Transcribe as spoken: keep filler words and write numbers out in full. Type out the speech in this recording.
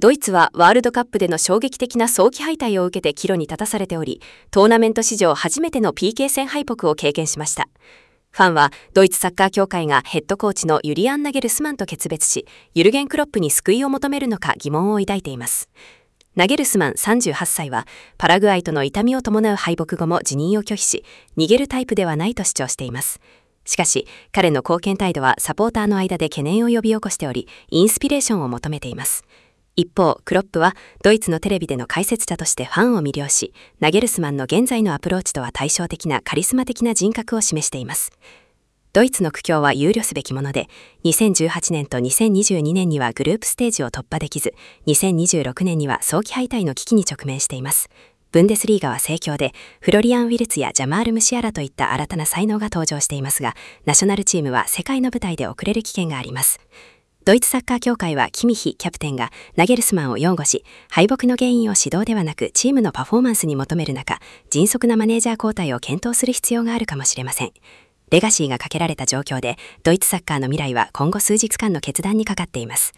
ドイツはワールドカップでの衝撃的な早期敗退を受けて岐路に立たされており、トーナメント史上初めての ピーケー 戦敗北を経験しました。ファンはドイツサッカー協会がヘッドコーチのユリアン・ナゲルスマンと決別し、ユルゲン・クロップに救いを求めるのか疑問を抱いています。ナゲルスマンさんじゅうはっさいはパラグアイとの痛みを伴う敗北後も辞任を拒否し、逃げるタイプではないと主張しています。しかし彼の貢献態度はサポーターの間で懸念を呼び起こしており、インスピレーションを求めています。一方、クロップはドイツのテレビでの解説者としてファンを魅了し、ナゲルスマンの現在のアプローチとは対照的なカリスマ的な人格を示しています。ドイツの苦境は憂慮すべきもので、にせんじゅうはちねんとにせんにじゅうにねんにはグループステージを突破できず、にせんにじゅうろくねんには早期敗退の危機に直面しています。ブンデスリーガは盛況で、フロリアン・ウィルツやジャマール・ムシアラといった新たな才能が登場していますが、ナショナルチームは世界の舞台で遅れる危険があります。ドイツサッカー協会はキミヒキャプテンがナゲルスマンを擁護し、敗北の原因を指導ではなくチームのパフォーマンスに求める中、迅速なマネージャー交代を検討する必要があるかもしれません。レガシーがかけられた状況で、ドイツサッカーの未来は今後数日間の決断にかかっています。